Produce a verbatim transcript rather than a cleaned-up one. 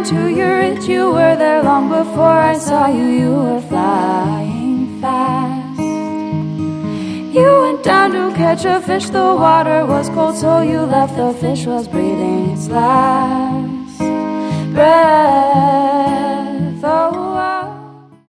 to your reach. You were there long before I saw you. You were flying fast. You went down to catch a fish. The water was cold, so you left. The fish was breathing its last breath.